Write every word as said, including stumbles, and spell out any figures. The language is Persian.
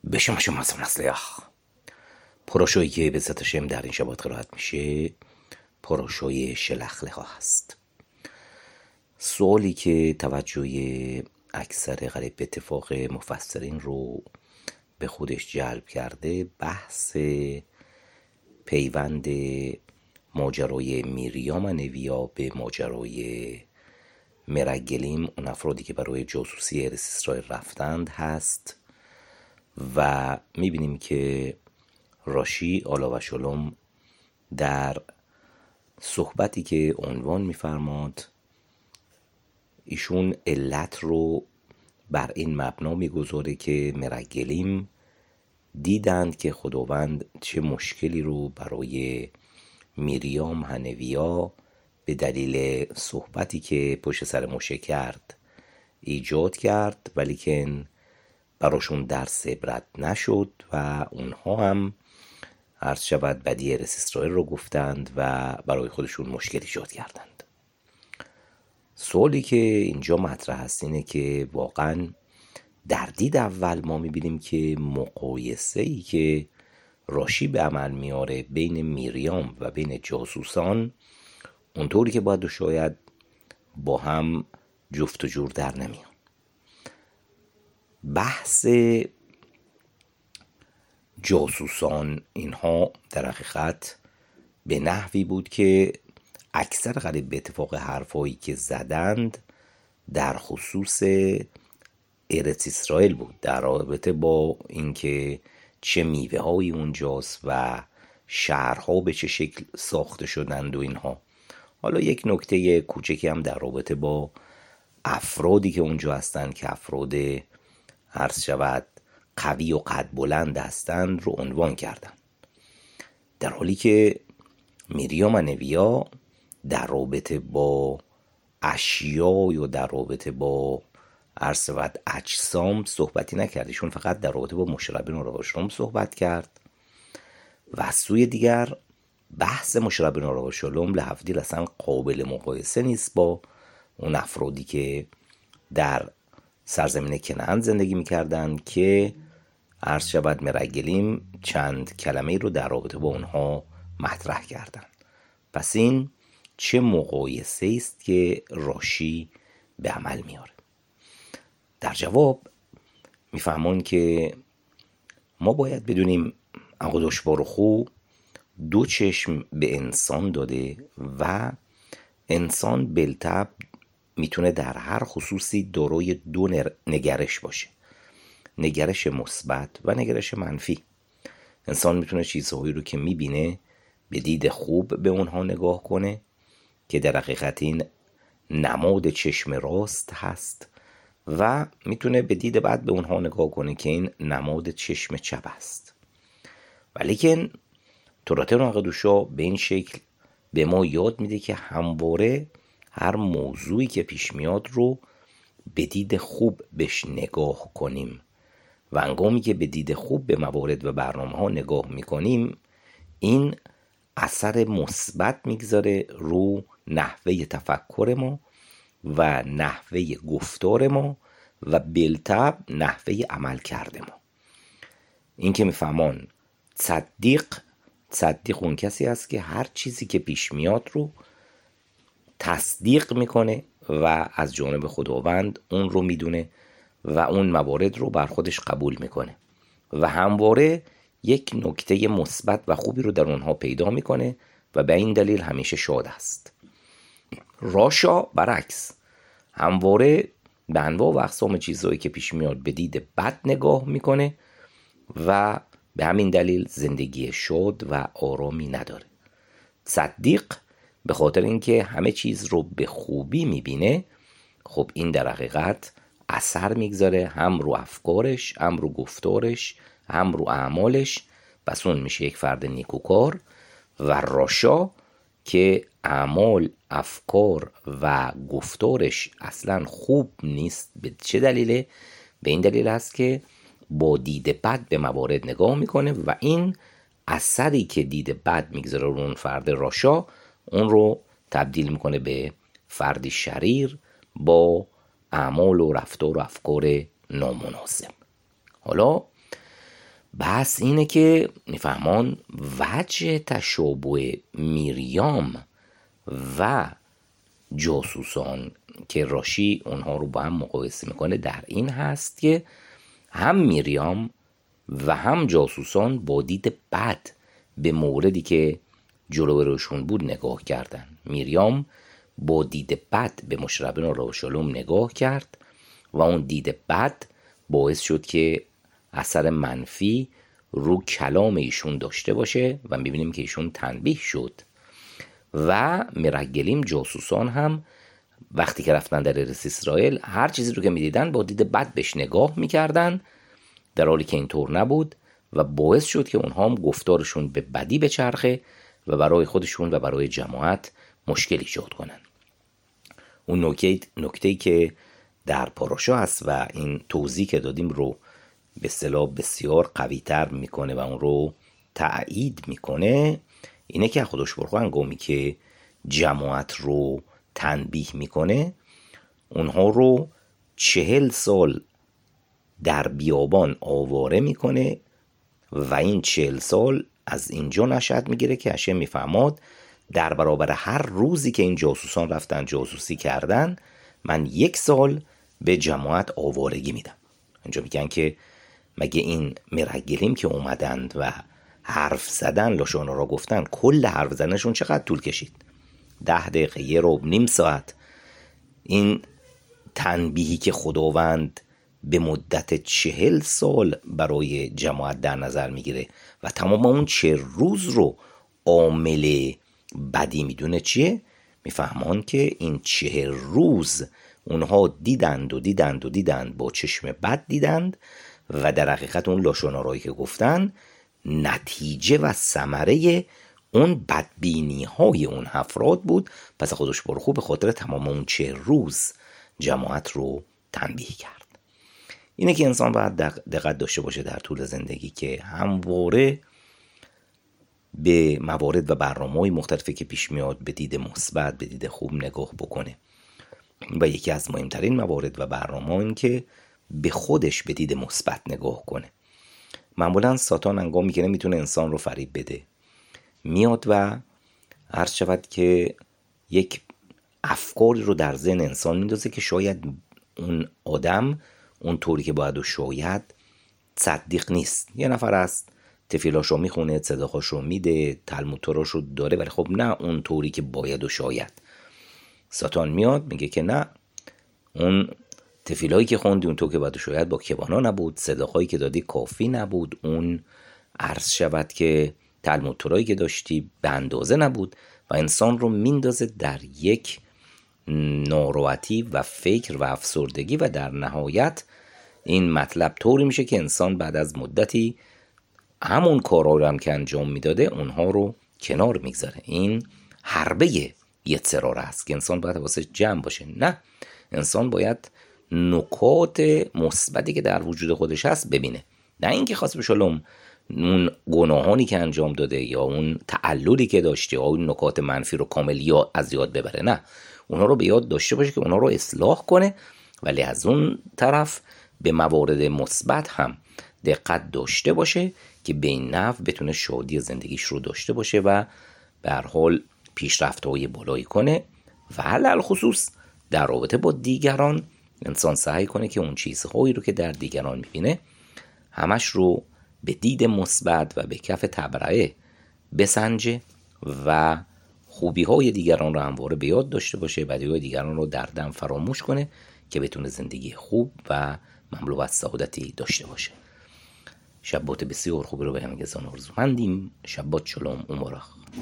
به شما شما از مسلح پروشویی که به ذات شم در این شبات قرائت میشه پروشوی شلخلخا هست. سوالی که توجه اکثر غریب به اتفاق مفسرین رو به خودش جلب کرده بحث پیوند ماجرای میریام نویا به ماجرای مرگلیم، اون افرادی که برای جاسوسی ارث اسرائیل رفتند هست و میبینیم که راشی آلا و شلوم در صحبتی که عنوان میفرماد ایشون علت رو بر این مبنا میگذاره که مرگلیم دیدند که خداوند چه مشکلی رو برای میریام هنویا به دلیل صحبتی که پشت سر موشه کرد ایجاد کرد، ولیکن براشون درس عبرت نشد و اونها هم عرض شود بدی ارث اسرائیل رو گفتند و برای خودشون مشکل ایجاد کردند. سوالی که اینجا مطرح هست اینه که واقعا در دید اول ما میبینیم که مقایسه ای که راشی به عمل میاره بین میریام و بین جاسوسان اونطوری که باید و شاید با هم جفت و جور در نمیان. بحث جاسوسان اینها در حقیقت به نحوی بود که اکثر غریب به اتفاق حرفایی که زدند در خصوص ارث اسرائیل بود، در رابطه با اینکه چه میوه هایی اونجاست و شهرها به چه شکل ساخته شدند و اینها. حالا یک نکته کوچکی هم در رابطه با افرادی که اونجا هستند که افراد عرض شود قوی و قد بلند هستند رو عنوان کردن، در حالی که میریام نویا در رابطه با اشیا یا در رابطه با عرض شود اجسام صحبتی نکردشون، فقط در رابطه با موشه ربیנו آلا و شلوم صحبت کرد و از سوی دیگر بحث موشه ربیנו آلا و شلوم لحفدیل اصلا قابل مقایسه نیست با اون افرادی که در سرزمین کنعان زندگی میکردن که عرض شود مرگلیم چند کلمه رو در رابطه با اونها مطرح کردن. پس این چه مقایسه است که راشی به عمل میاره؟ در جواب میفهمون که ما باید بدونیم اقداش بارخو دو چشم به انسان داده و انسان بالطبع میتونه در هر خصوصی دارای دو نگرش باشه، نگرش مثبت و نگرش منفی. انسان میتونه چیزهایی رو که میبینه به دید خوب به اونها نگاه کنه که در حقیقت این نماد چشم راست هست و میتونه به دید بد به اونها نگاه کنه که این نماد چشم چپ است. ولیکن تورات نقدوشا به این شکل به ما یاد میده که همواره هر موضوعی که پیش میاد رو به دید خوب بهش نگاه کنیم و انگامی که به دید خوب به موارد و برنامه ها نگاه میکنیم این اثر مثبت میگذاره رو نحوه تفکر ما و نحوه گفتار ما و بالطبع نحوه عمل کرده ما. این که میفهمان صدیق صدیق اون کسی است که هر چیزی که پیش میاد رو تصدیق میکنه و از جانب خداوند اون رو میدونه و اون موارد رو بر خودش قبول میکنه و همواره یک نکته مثبت و خوبی رو در اونها پیدا میکنه و به این دلیل همیشه شاد است. راشا برعکس همواره به انواع و اقسام چیزهایی که پیش میاد به دید بد نگاه میکنه و به همین دلیل زندگی شاد و آرامی نداره. صدیق به خاطر اینکه همه چیز رو به خوبی میبینه، خب این در حقیقت اثر میگذاره هم رو افکارش، هم رو گفتارش، هم رو اعمالش، پس اون میشه یک فرد نیکوکار. و راشا که اعمال، افکار و گفتارش اصلا خوب نیست، به چه دلیله؟ به این دلیل است که با دید بد به موارد نگاه میکنه و این اثری که دید بد میگذاره رو اون فرد راشا اون رو تبدیل میکنه به فردی شریر با اعمال و رفتار و افکار نامناسب. حالا بس اینه که میفهمان وجه تشابه میریام و جاسوسان که راشی اونها رو با هم مقایسه میکنه در این هست که هم میریام و هم جاسوسان با دید بد به موردی که جلو روشون بود نگاه کردن. میریام با دید بد به مشرب بن ابوشالوم نگاه کرد و اون دید بد باعث شد که اثر منفی رو کلام ایشون داشته باشه و میبینیم که ایشون تنبیه شد. و مرگلیم جاسوسان هم وقتی که رفتن در ارس اسرائیل هر چیزی رو که میدیدن با دید بد بهش نگاه میکردن، در حالی که اینطور نبود و باعث شد که اونها هم گفتارشون به بدی بچرخه و برای خودشون و برای جماعت مشکل ایجاد کنن. اون نکته نکته‌ای که در پاراشا هست و این توضیح که دادیم رو به اصطلاح بسیار قوی‌تر میکنه و اون رو تأیید میکنه، اینه که خودش برخو هنگامی که جماعت رو تنبیه میکنه اونها رو چهل سال در بیابان آواره میکنه و این چهل سال از اینجا نشأت میگیره که هشم میفهماد در برابر هر روزی که این جاسوسان رفتن جاسوسی کردن من یک سال به جماعت آوارگی میدم. اینجا میگن که مگه این مرگلیم که اومدند و حرف زدن لاشانا را گفتن کل حرف زدنشون چقدر طول کشید؟ ده دقیقه، یه ربع، نیم ساعت. این تنبیهی که خداوند به مدت چهل سال برای جماعت در نظر میگیره و تمام اون چه روز رو عامل بدی میدونه چیه؟ میفهمان که این چه روز اونها دیدند و دیدند و دیدند با چشم بد دیدند و در حقیقت اون لاشونارایی که گفتن نتیجه و ثمره اون بدبینی های اون افراد بود. پس خودش برخو به خاطر تمام اون چه روز جماعت رو تنبیه کرد. اینه که انسان باید دقت داشته باشه در طول زندگی که همواره به موارد و برنامه‌های مختلفی که پیش میاد به دید مثبت، به دید خوب نگاه بکنه. و یکی از مهمترین موارد و برنامه‌ها این که به خودش به دید مثبت نگاه کنه. معمولا ساتان هنگامی که نمیتونه انسان رو فریب بده میاد و عرض شود که یک افکاری رو در ذهن انسان میندازه که شاید اون آدم اون طوری که باید و شاید صدیق نیست. یه نفر است تفیلاشو میخونه، صدقاشو میده، تلمود توراشو داره، ولی خب نه اون طوری که باید و شاید. ساتان میاد میگه که نه، اون تفیلایی که خوندی اون طور که باید و شاید با کبانا نبود، صدقایی که دادی کافی نبود، اون عرض شود که تلمود تورایی که داشتی به اندازه نبود و انسان رو میندازه در یک ناراحتی و فکر و افسردگی و در نهایت این مطلب طوری میشه که انسان بعد از مدتی همون کارها رو هم که انجام میداده اونها رو کنار میگذاره. این حربه یتسرار است که انسان باید واسه جمع باشه. نه، انسان باید نکات مثبتی که در وجود خودش هست ببینه، نه اینکه خاص به شلوم اون گناهانی که انجام داده یا اون تعللی که داشته یا اون نکات منفی رو کامل یا از یاد ببره. نه، اونها رو به یاد داشته باشه که اونها رو اصلاح کنه، ولی از اون طرف به موارد مثبت هم دقت داشته باشه که به این نحو بتونه شادی زندگیش رو داشته باشه و به هر حال پیشرفت‌های بالایی کنه و علل خصوص در رابطه با دیگران انسان سعی کنه که اون چیزهایی رو که در دیگران میبینه همش رو به دید مثبت و به کف تبرئه بسنجه و خوبی های دیگران رو همواره به یاد داشته باشه، بدی های دیگران رو در دم فراموش کنه که بتونه زندگی خوب و مملو از سعادتی داشته باشه. شبات بسیار خوبی رو به همگیتان آرزومندیم. شبات شلوم و مبارک.